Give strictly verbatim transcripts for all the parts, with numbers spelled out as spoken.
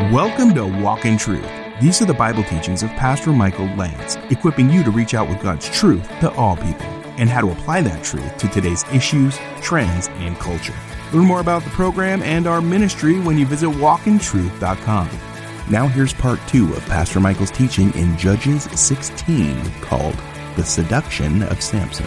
Welcome to Walk in Truth. These are the Bible teachings of Pastor Michael Lance, equipping you to reach out with God's truth to all people and how to apply that truth to today's issues, trends, and culture. Learn more about the program and our ministry when you visit walk in truth dot com. Now here's part two of Pastor Michael's teaching in Judges sixteen called The Seduction of Samson.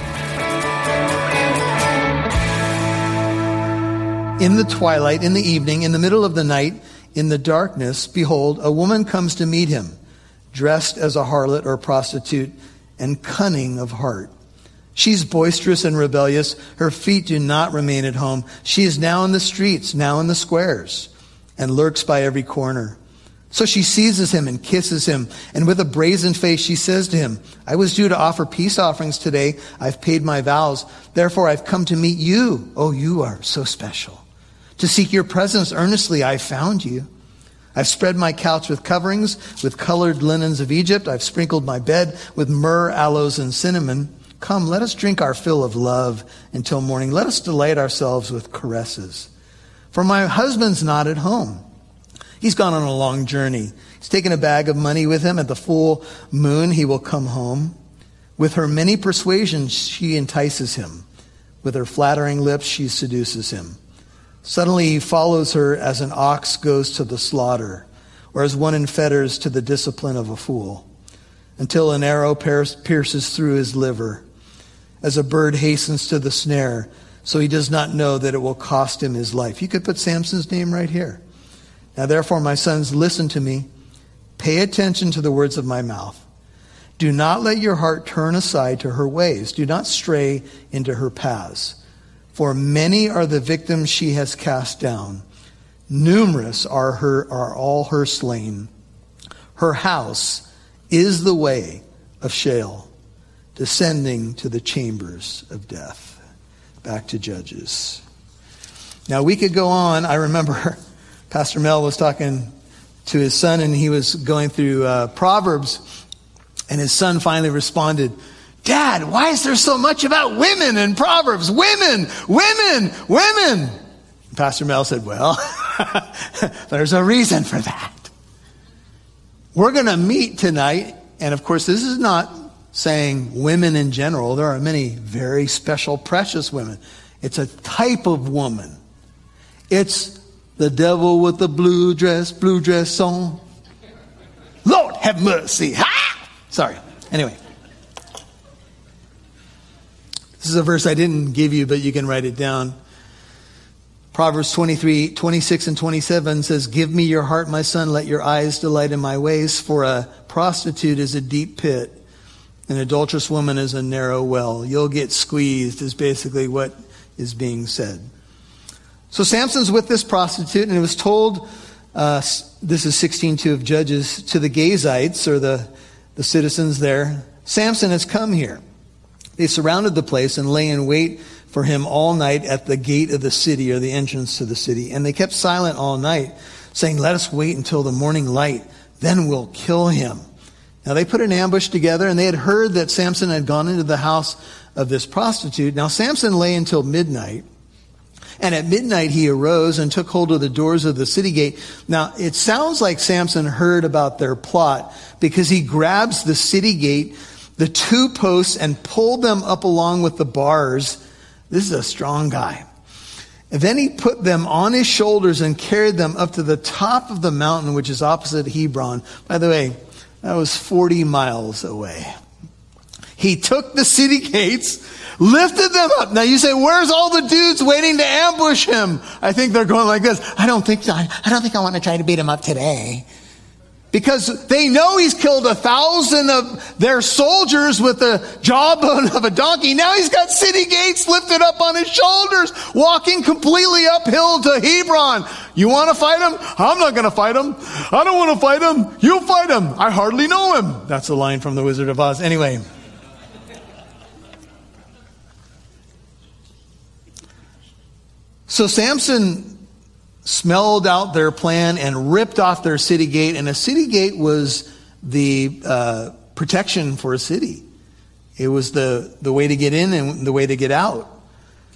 In the twilight, in the evening, in the middle of the night, in the darkness, behold, a woman comes to meet him, dressed as a harlot or prostitute and cunning of heart. She's boisterous and rebellious. Her feet do not remain at home. She is now in the streets, now in the squares, and lurks by every corner. So she seizes him and kisses him, and with a brazen face she says to him, I was due to offer peace offerings today. I've paid my vows. Therefore I've come to meet you. Oh, you are so special. To seek your presence earnestly, I found you. I've spread my couch with coverings, with colored linens of Egypt. I've sprinkled my bed with myrrh, aloes, and cinnamon. Come, let us drink our fill of love until morning. Let us delight ourselves with caresses. For my husband's not at home. He's gone on a long journey. He's taken a bag of money with him. At the full moon, he will come home. With her many persuasions, she entices him. With her flattering lips, she seduces him. Suddenly he follows her as an ox goes to the slaughter, or as one in fetters to the discipline of a fool, until an arrow pierces through his liver, as a bird hastens to the snare, so he does not know that it will cost him his life. You could put Samson's name right here. Now therefore, my sons, listen to me. Pay attention to the words of my mouth. Do not let your heart turn aside to her ways. Do not stray into her paths. For many are the victims she has cast down. Numerous are her are all her slain. Her house is the way of Sheol, descending to the chambers of death. Back to Judges. Now we could go on. I remember Pastor Mel was talking to his son, and he was going through uh, Proverbs, and his son finally responded, Dad, why is there so much about women in Proverbs? Women, women, women. Pastor Mel said, well, there's a reason for that. We're going to meet tonight. And of course, this is not saying women in general. There are many very special, precious women. It's a type of woman. It's the devil with the blue dress, blue dress on. Lord have mercy. Ha! Sorry. Anyway. This is a verse I didn't give you, but you can write it down. Proverbs twenty-three, twenty-six and twenty-seven says, Give me your heart, my son, let your eyes delight in my ways. For a prostitute is a deep pit, an adulterous woman is a narrow well. You'll get squeezed is basically what is being said. So Samson's with this prostitute, and it was told, uh, this is sixteen two of Judges, to the Gazites, or the, the citizens there, Samson has come here. They surrounded the place and lay in wait for him all night at the gate of the city, or the entrance to the city. And they kept silent all night, saying, let us wait until the morning light, then we'll kill him. Now they put an ambush together, and they had heard that Samson had gone into the house of this prostitute. Now Samson lay until midnight, and at midnight he arose and took hold of the doors of the city gate. Now it sounds like Samson heard about their plot, because he grabs the city gate, the two posts, and pulled them up along with the bars. This is a strong guy. And then he put them on his shoulders and carried them up to the top of the mountain, which is opposite Hebron. By the way, that was forty miles away. He took the city gates, lifted them up. Now you say, where's all the dudes waiting to ambush him? I think they're going like this. I don't think I, I don't think I want to try to beat him up today. Because they know he's killed a thousand of their soldiers with the jawbone of a donkey. Now he's got city gates lifted up on his shoulders, walking completely uphill to Hebron. You want to fight him? I'm not going to fight him. I don't want to fight him. You fight him. I hardly know him. That's a line from The Wizard of Oz. Anyway. So Samson smelled out their plan and ripped off their city gate. And a city gate was the uh, protection for a city. It was the, the way to get in and the way to get out.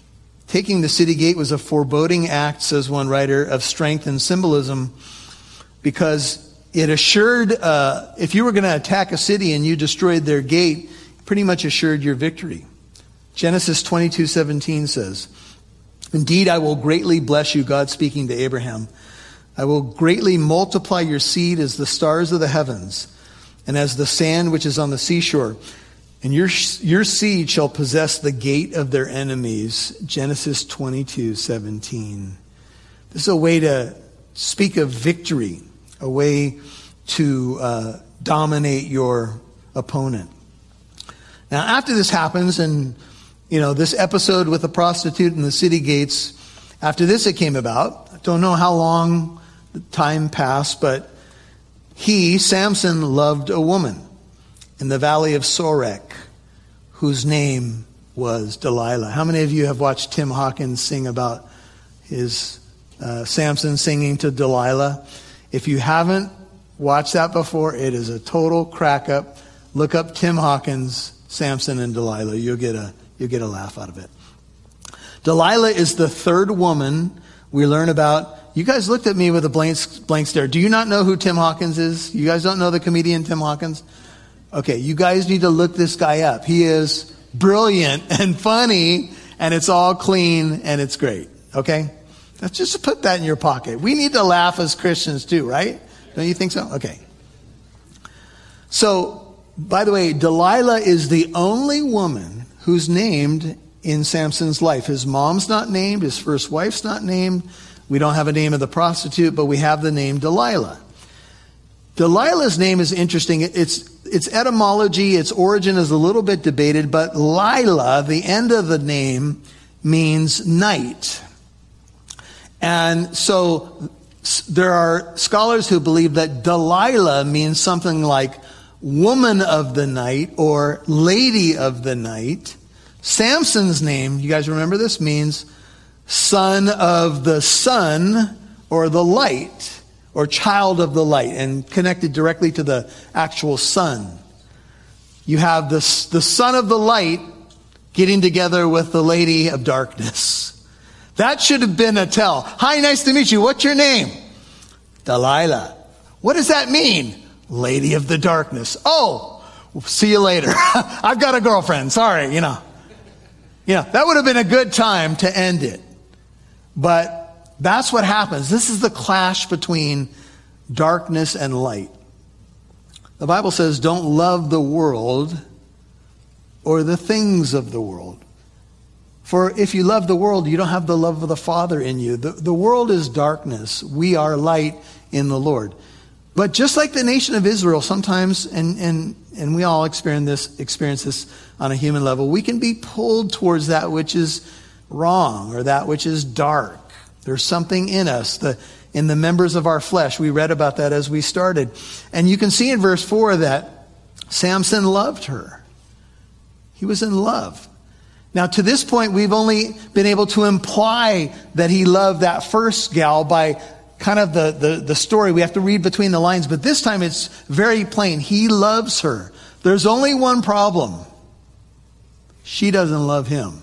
Taking the city gate was a foreboding act, says one writer, of strength and symbolism. because it assured, uh, if you were going to attack a city and you destroyed their gate, pretty much assured your victory. Genesis twenty-two seventeen says, "Indeed, I will greatly bless you," God speaking to Abraham. "I will greatly multiply your seed as the stars of the heavens and as the sand which is on the seashore. And your, your seed shall possess the gate of their enemies." Genesis twenty-two seventeen. This is a way to speak of victory, a way to uh, dominate your opponent. Now, after this happens, and you know, this episode with the prostitute and the city gates, after this it came about. I don't know how long the time passed, but he, Samson, loved a woman in the valley of Sorek, whose name was Delilah. How many of you have watched Tim Hawkins sing about his uh, Samson singing to Delilah? If you haven't watched that before, it is a total crack up. Look up Tim Hawkins, Samson and Delilah. You'll get a you'll get a laugh out of it. Delilah is the third woman we learn about. You guys looked at me with a blank, blank stare. Do you not know who Tim Hawkins is? You guys don't know the comedian Tim Hawkins? Okay, you guys need to look this guy up. He is brilliant and funny, and it's all clean, and it's great. Okay? Let's just put that in your pocket. We need to laugh as Christians too, right? Don't you think so? Okay. So, by the way, Delilah is the only woman who's named in Samson's life. His mom's not named. His first wife's not named. We don't have a name of the prostitute, but we have the name Delilah. Delilah's name is interesting. It's, its etymology, its origin is a little bit debated, but Lila, the end of the name, means night. And so there are scholars who believe that Delilah means something like woman of the night or lady of the night. Samson's name, you guys remember this, means son of the sun or the light or child of the light, and connected directly to the actual sun. You have the, the son of the light getting together with the lady of darkness. That should have been a tell. Hi, nice to meet you. What's your name? Delilah. What does that mean? Lady of the darkness. Oh, see you later. I've got a girlfriend. Sorry, you know. Yeah, that would have been a good time to end it. But that's what happens. This is the clash between darkness and light. The Bible says, don't love the world or the things of the world. For if you love the world, you don't have the love of the Father in you. The, the world is darkness. We are light in the Lord. But just like the nation of Israel, sometimes, and, and, and we all experience this, experience this on a human level, we can be pulled towards that which is wrong or that which is dark. There's something in us, the, in the members of our flesh. We read about that as we started. And you can see in verse four that Samson loved her. He was in love. Now, to this point, we've only been able to imply that he loved that first gal by kind of the, the, the story. We have to read between the lines. But this time it's very plain. He loves her. There's only one problem. She doesn't love him.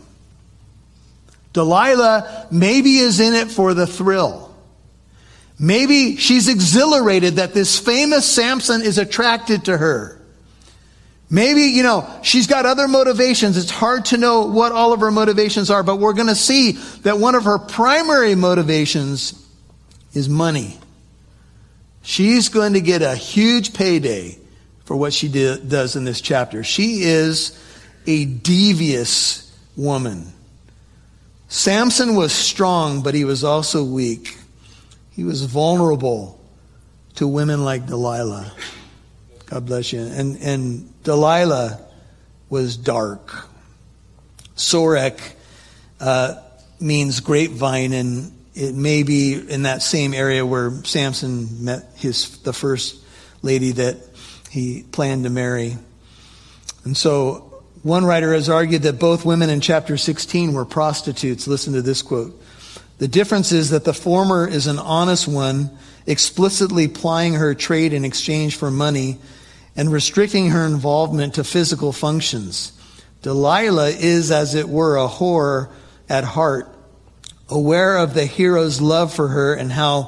Delilah maybe is in it for the thrill. Maybe she's exhilarated that this famous Samson is attracted to her. Maybe, you know, she's got other motivations. It's hard to know what all of her motivations are, but we're going to see that one of her primary motivations is money. She's going to get a huge payday for what she do, does in this chapter. She is a devious woman. Samson was strong, but he was also weak. He was vulnerable to women like Delilah. God bless you. And, and Delilah was dark. Sorek uh, means grapevine, and it may be in that same area where Samson met his the first lady that he planned to marry. And so one writer has argued that both women in chapter sixteen were prostitutes. Listen to this quote. The difference is that the former is an honest one, explicitly plying her trade in exchange for money and restricting her involvement to physical functions. Delilah is, as it were, a whore at heart, aware of the hero's love for her and how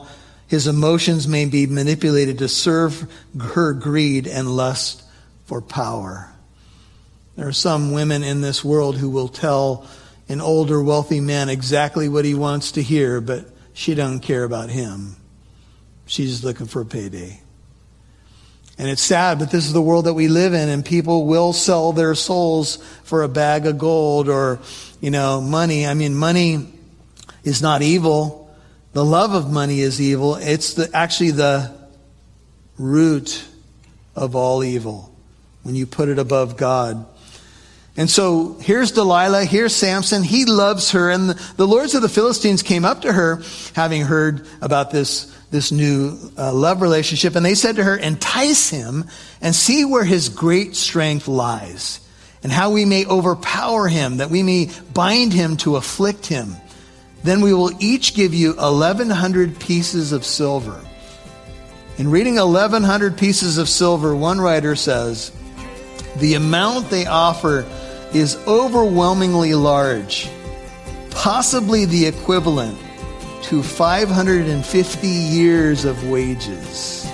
His emotions may be manipulated to serve her greed and lust for power. There are some women in this world who will tell an older, wealthy man exactly what he wants to hear, but she doesn't care about him. She's just looking for a payday. And it's sad, but this is the world that we live in, and people will sell their souls for a bag of gold or, you know, money. I mean, money is not evil. The love of money is evil. It's the, actually the root of all evil when you put it above God. And so here's Delilah, here's Samson. He loves her. And the, the lords of the Philistines came up to her, having heard about this, this new uh, love relationship. And they said to her, entice him and see where his great strength lies, and how we may overpower him, that we may bind him to afflict him. Then we will each give you eleven hundred pieces of silver. In reading eleven hundred pieces of silver, one writer says, the amount they offer is overwhelmingly large, possibly the equivalent to five hundred fifty years of wages.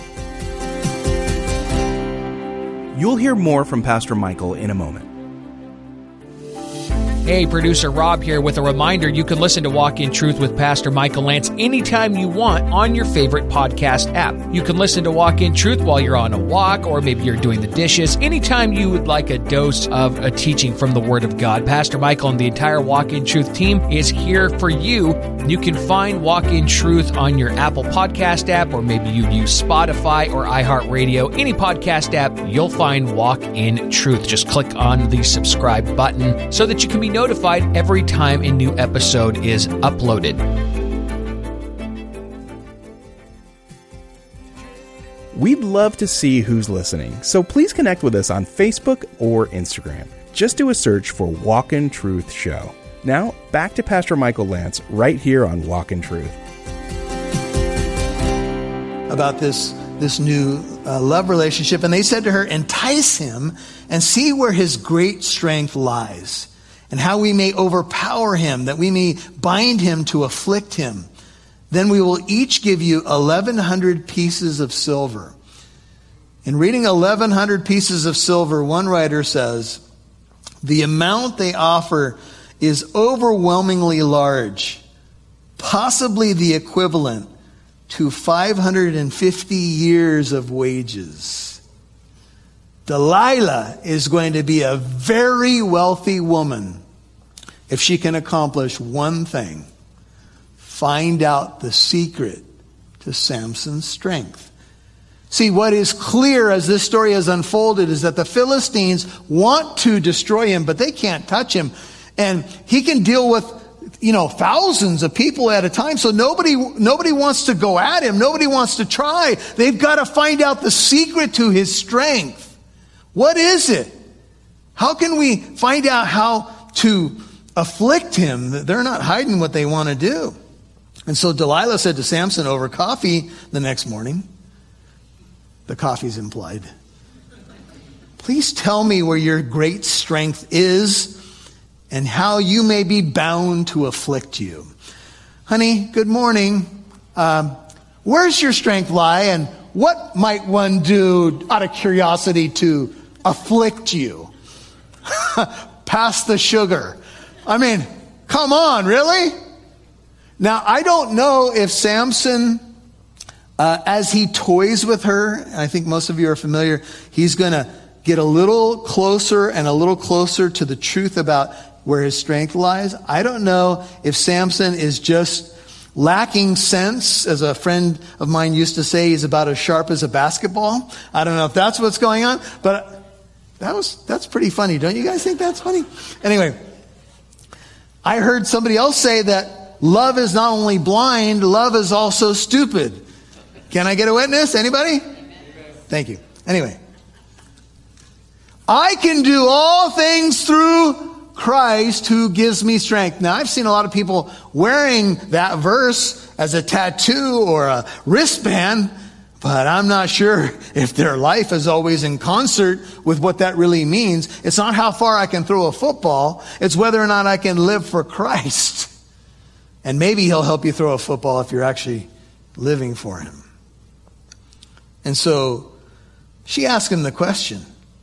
You'll hear more from Pastor Michael in a moment. Hey, producer Rob here with a reminder you can listen to Walk in Truth with Pastor Michael Lance anytime you want on your favorite podcast app. You can listen to Walk in Truth while you're on a walk, or maybe you're doing the dishes. Anytime you would like a dose of a teaching from the Word of God, Pastor Michael and the entire Walk in Truth team is here for you. You can find Walk in Truth on your Apple Podcast app, or maybe you use Spotify or iHeartRadio. Any podcast app, you'll find Walk in Truth. Just click on the subscribe button so that you can be notified every time a new episode is uploaded. We'd love to see who's listening, so please connect with us on Facebook or Instagram. Just do a search for Walk in Truth Show. Now, back to Pastor Michael Lance right here on Walk in Truth. About this, this new uh, love relationship, and they said to her, entice him and see where his great strength lies, and how we may overpower him, that we may bind him to afflict him. Then we will each give you eleven hundred pieces of silver. In reading eleven hundred pieces of silver, one writer says, the amount they offer is overwhelmingly large, possibly the equivalent to five hundred fifty years of wages. Delilah is going to be a very wealthy woman if she can accomplish one thing: find out the secret to Samson's strength. See, what is clear as this story has unfolded is that the Philistines want to destroy him, but they can't touch him. And he can deal with, you know, thousands of people at a time. So nobody, nobody wants to go at him. Nobody wants to try. They've got to find out the secret to his strength. What is it? How can we find out how to afflict him? They're not hiding what they want to do. And so Delilah said to Samson over coffee the next morning, the coffee's implied, please tell me where your great strength is and how you may be bound to afflict you. Honey, good morning. Um, where's your strength lie, and what might one do out of curiosity to afflict you? Pass the sugar. I mean, come on, really? Now, I don't know if Samson, uh, as he toys with her, and I think most of you are familiar, he's going to get a little closer and a little closer to the truth about where his strength lies. I don't know if Samson is just lacking sense. As a friend of mine used to say, he's about as sharp as a basketball. I don't know if that's what's going on, but that was that's pretty funny. Don't you guys think that's funny? Anyway, I heard somebody else say that love is not only blind, love is also stupid. Can I get a witness? Anybody? Thank you. Anyway, I can do all things through Christ who gives me strength. Now, I've seen a lot of people wearing that verse as a tattoo or a wristband, but I'm not sure if their life is always in concert with what that really means. It's not how far I can throw a football. It's whether or not I can live for Christ. And maybe he'll help you throw a football if you're actually living for him. And so she asked him the question.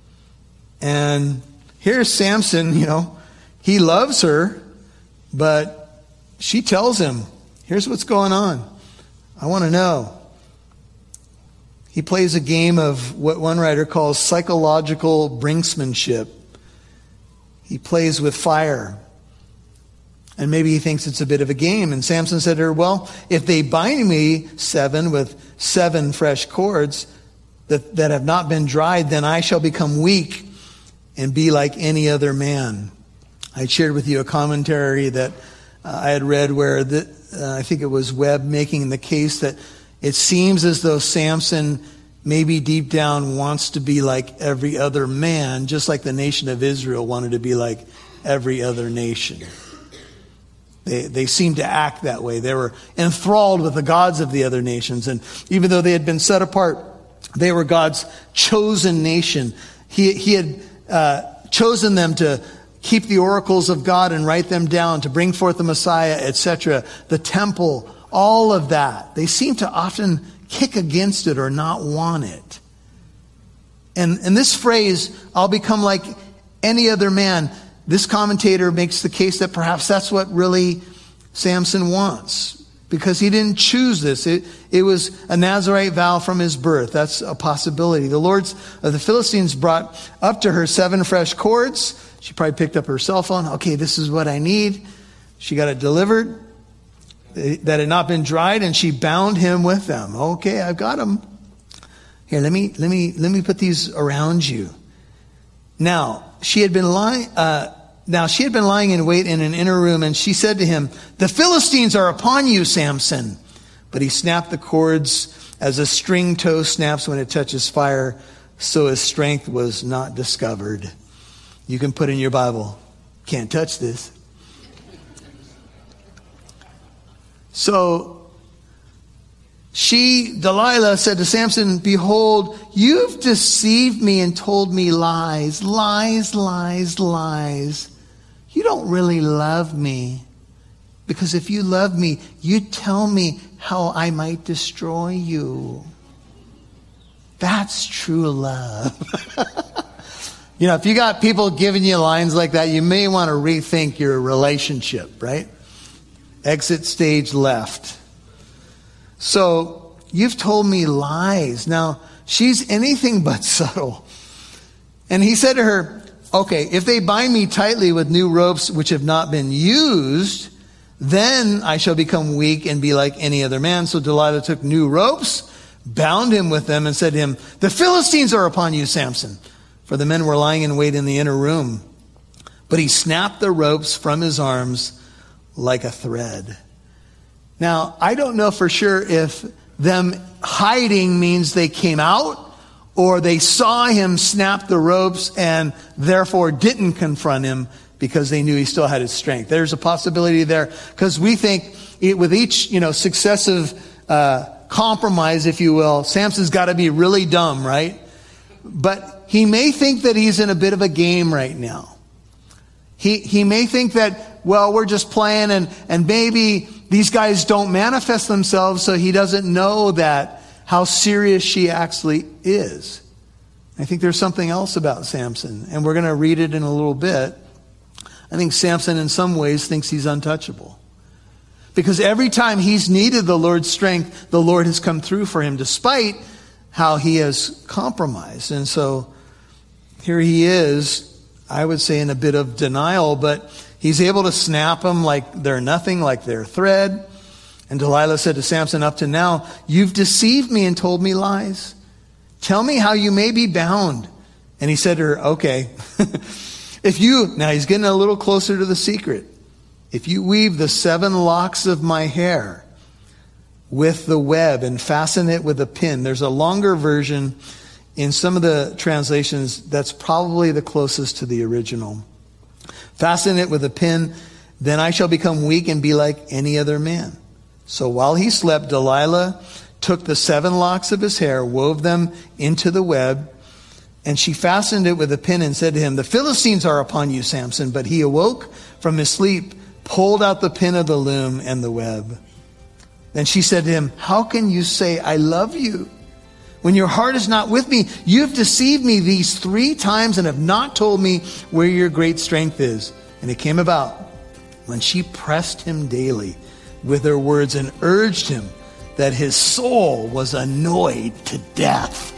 And here's Samson, you know, he loves her, but she tells him, here's what's going on. I want to know. He plays a game of what one writer calls psychological brinksmanship. He plays with fire. And maybe he thinks it's a bit of a game. And Samson said to her, well, if they bind me, seven, with seven fresh cords that, that have not been dried, then I shall become weak and be like any other man. I shared with you a commentary that uh, I had read where the, uh, I think it was Webb making the case that it seems as though Samson maybe deep down wants to be like every other man, just like the nation of Israel wanted to be like every other nation. They they seemed to act that way. They were enthralled with the gods of the other nations. And even though they had been set apart, they were God's chosen nation. He, he had uh, chosen them to keep the oracles of God and write them down, to bring forth the Messiah, et cetera, the temple, all of that. They seem to often kick against it or not want it. And, and this phrase, I'll become like any other man, this commentator makes the case that perhaps that's what really Samson wants, because he didn't choose this. It, it was a Nazirite vow from his birth. That's a possibility. The lords of the Philistines brought up to her seven fresh cords. She probably picked up her cell phone. Okay, this is what I need. She got it delivered that had not been dried, and she bound him with them. Okay, I've got them. Here, let me let me let me put these around you. Now, she had been lying. Uh, now she had been lying in wait in an inner room, and she said to him, "The Philistines are upon you, Samson." But he snapped the cords as a string toe snaps when it touches fire, so his strength was not discovered. You can put in your Bible, "Can't touch this." So she, Delilah, said to Samson, "Behold, you've deceived me and told me lies, lies, lies, lies. You don't really love me. Because if you love me, you'd tell me how I might destroy you." That's true love. You know, if you got people giving you lines like that, you may want to rethink your relationship, right? Exit stage left. So, you've told me lies. Now, she's anything but subtle. And he said to her, okay, if they bind me tightly with new ropes which have not been used, then I shall become weak and be like any other man. So Delilah took new ropes, bound him with them, and said to him, "The Philistines are upon you, Samson." For the men were lying in wait in the inner room. But he snapped the ropes from his arms like a thread. Now, I don't know for sure if them hiding means they came out, or they saw him snap the ropes and therefore didn't confront him because they knew he still had his strength. There's a possibility there, because we think it, with each, you know, successive uh, compromise, if you will, Samson's got to be really dumb, right? But he may think that he's in a bit of a game right now. He he may think that, well, we're just playing, and, and maybe these guys don't manifest themselves, so he doesn't know that how serious she actually is. I think there's something else about Samson, and we're going to read it in a little bit. I think Samson in some ways thinks he's untouchable. Because every time he's needed the Lord's strength, the Lord has come through for him, despite how he has compromised. And so here he is, I would say in a bit of denial, but he's able to snap them like they're nothing, like they're thread. And Delilah said to Samson, "Up to now, you've deceived me and told me lies. Tell me how you may be bound." And he said to her, "Okay, if you," now he's getting a little closer to the secret. "If you weave the seven locks of my hair with the web and fasten it with a pin." There's a longer version in some of the translations that's probably the closest to the original. "Fasten it with a pin, then I shall become weak and be like any other man." So while he slept, Delilah took the seven locks of his hair, wove them into the web, and she fastened it with a pin and said to him, "The Philistines are upon you, Samson." But he awoke from his sleep, pulled out the pin of the loom and the web. Then she said to him, "How can you say, 'I love you,' when your heart is not with me? You've deceived me these three times and have not told me where your great strength is." And it came about, when she pressed him daily with her words and urged him, that his soul was annoyed to death.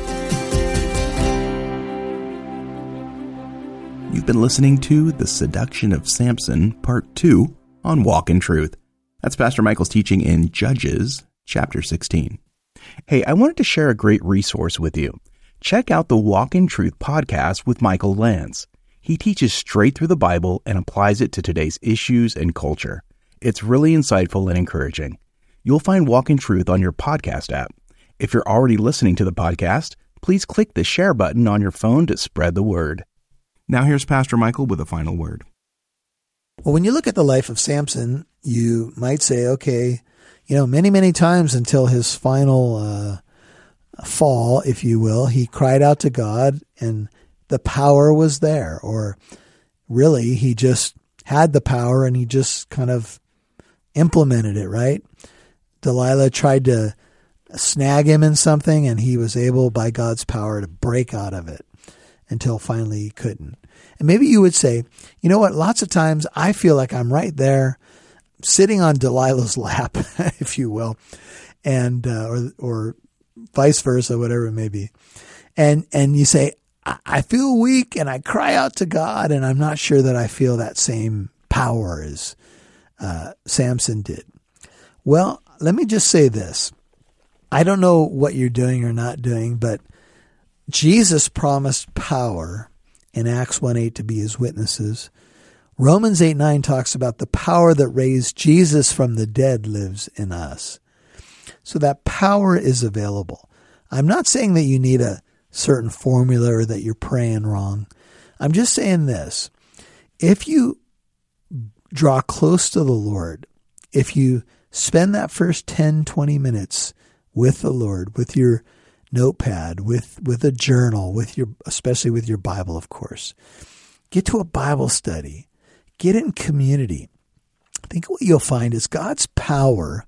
You've been listening to The Seduction of Samson, Part two on Walk in Truth. That's Pastor Michael's teaching in Judges, chapter sixteen. Hey, I wanted to share a great resource with you. Check out the Walk in Truth podcast with Michael Lance. He teaches straight through the Bible and applies it to today's issues and culture. It's really insightful and encouraging. You'll find Walk in Truth on your podcast app. If you're already listening to the podcast, please click the share button on your phone to spread the word. Now here's Pastor Michael with a final word. Well, when you look at the life of Samson, you might say, okay, you know, many, many times until his final uh, fall, if you will, he cried out to God and the power was there. Or really, he just had the power and he just kind of implemented it, right? Delilah tried to snag him in something and he was able, by God's power, to break out of it until finally he couldn't. And maybe you would say, you know what, lots of times I feel like I'm right there sitting on Delilah's lap, if you will, and uh, or or vice versa, whatever it may be. And and you say, I, I feel weak and I cry out to God and I'm not sure that I feel that same power as uh, Samson did. Well, let me just say this. I don't know what you're doing or not doing, but Jesus promised power in Acts one eight to be his witnesses. Romans eight nine talks about the power that raised Jesus from the dead lives in us. So that power is available. I'm not saying that you need a certain formula or that you're praying wrong. I'm just saying this. If you draw close to the Lord, if you spend that first ten, twenty minutes with the Lord, with your notepad, with, with a journal, with your, especially with your Bible, of course, get to a Bible study, get in community. I think what you'll find is God's power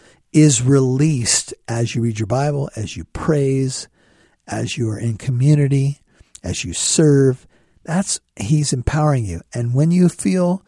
is released as you read your Bible, as you praise, as you are in community, as you serve. That's, he's empowering you. And when you feel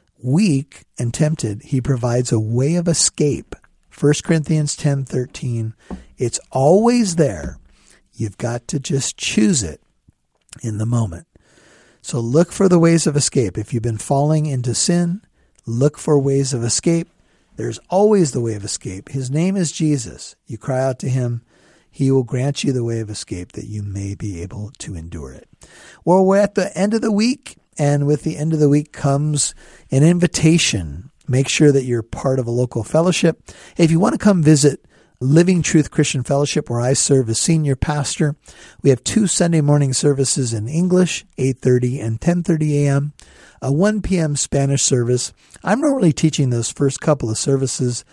weak and tempted, he provides a way of escape. First Corinthians ten thirteen, it's always there. You've got to just choose it in the moment. So look for the ways of escape. If you've been falling into sin, look for ways of escape. There's always the way of escape. His name is Jesus. You cry out to him. He will grant you the way of escape that you may be able to endure it. Well, we're at the end of the week, and with the end of the week comes an invitation. Make sure that you're part of a local fellowship. If you want to come visit Living Truth Christian Fellowship, where I serve as senior pastor, we have two Sunday morning services in English, eight thirty and ten thirty a.m., a one p.m. Spanish service. I'm normally teaching those first couple of services.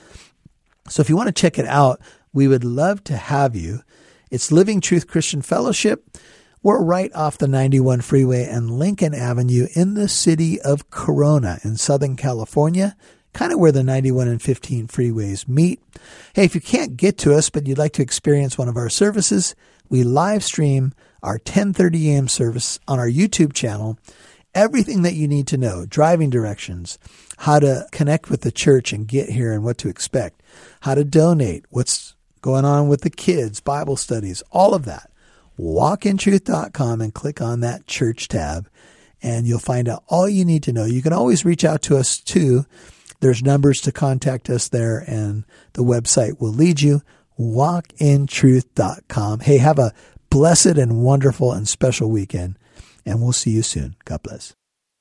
So if you want to check it out, we would love to have you. It's Living Truth Christian Fellowship. We're right off the ninety-one freeway and Lincoln Avenue in the city of Corona in Southern California, kind of where the ninety-one and fifteen freeways meet. Hey, if you can't get to us, but you'd like to experience one of our services, we live stream our ten thirty a.m. service on our YouTube channel. Everything that you need to know, driving directions, how to connect with the church and get here and what to expect, how to donate, what's going on with the kids, Bible studies, all of that. walk in truth dot com and click on that church tab and you'll find out all you need to know. You can always reach out to us too. There's numbers to contact us there and the website will lead you. walk in truth dot com. Hey, have a blessed and wonderful and special weekend and we'll see you soon. God bless.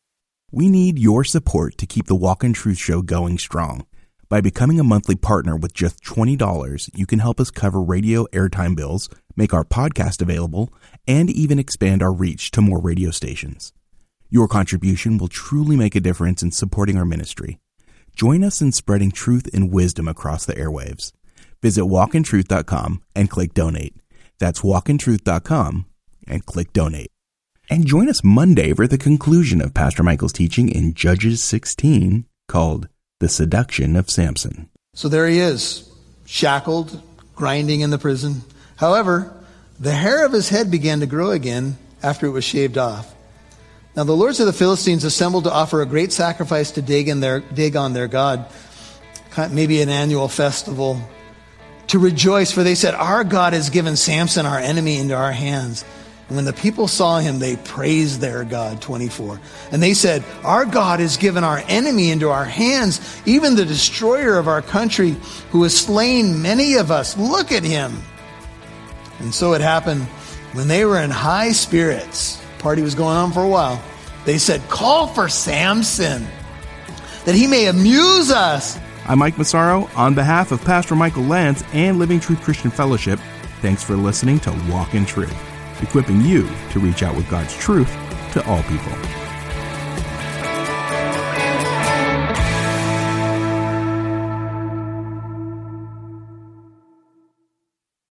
We need your support to keep the Walk in Truth show going strong. By becoming a monthly partner with just twenty dollars, you can help us cover radio airtime bills, make our podcast available, and even expand our reach to more radio stations. Your contribution will truly make a difference in supporting our ministry. Join us in spreading truth and wisdom across the airwaves. Visit walk in truth dot com and click donate. That's walk in truth dot com and click donate. And join us Monday for the conclusion of Pastor Michael's teaching in Judges sixteen called The Seduction of Samson. So there he is, shackled, grinding in the prison. However, the hair of his head began to grow again after it was shaved off. Now the lords of the Philistines assembled to offer a great sacrifice to Dagon, their, Dagon, their god, maybe an annual festival, to rejoice, for they said, our God has given Samson, our enemy, into our hands. And when the people saw him, they praised their God, twenty-four. And they said, our God has given our enemy into our hands, even the destroyer of our country, who has slain many of us. Look at him. And so it happened when they were in high spirits, party was going on for a while, they said, call for Samson, that he may amuse us. I'm Mike Massaro. On behalf of Pastor Michael Lance and Living Truth Christian Fellowship, thanks for listening to Walk in Truth, equipping you to reach out with God's truth to all people.